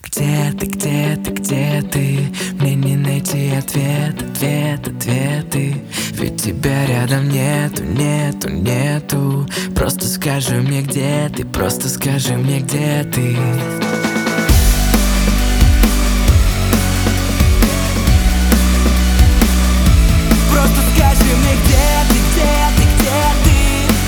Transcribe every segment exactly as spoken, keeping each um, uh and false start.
Где ты, где ты, где ты? Мне не найти ответ, ответ, ответы. Ведь тебя рядом нету, нету, нету. Просто скажи мне, где ты, просто скажи мне, где ты. Просто скажи мне, где ты, где ты, где ты?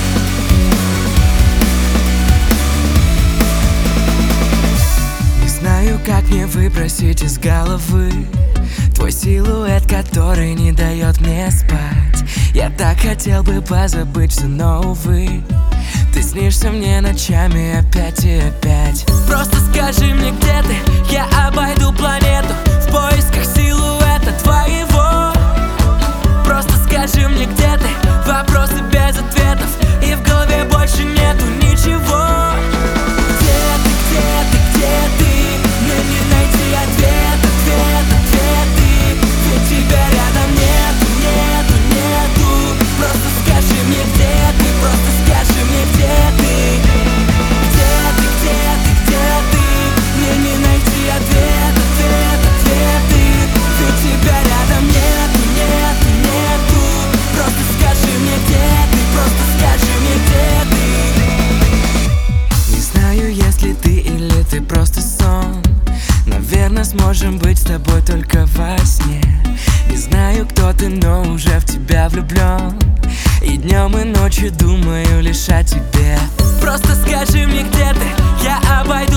Не знаю, как мне выбросить из головы твой силуэт, который не дает мне спать. Я так хотел бы позабыть все, но увы, ты снишься мне ночами опять и опять. Просто скажи мне, где ты, я обойду планету в поисках силуэта твоего. Просто скажи мне, где ты, вопросы без ответов, и в голове больше нету ничего. Где ты, где ты, где ты? Мне не найти ответ, ответ, ответы. Ведь тебя рядом нету, нету, нету. Просто скажи мне, где ты, просто скажи мне, где ты? Где ты, где ты, где ты? Мне не найти ответ, ответ, ответы. Ведь тебя рядом нету, нету, нету. Просто скажи мне, где ты, просто скажи мне, где ты? Не знаю, если ты или ты просто сон. Наверное, сможем быть с тобой только во сне. Не знаю, кто ты, но уже в тебя влюблен. И днем, и ночью думаю лишь о тебе. Просто скажи мне, где ты, я обойду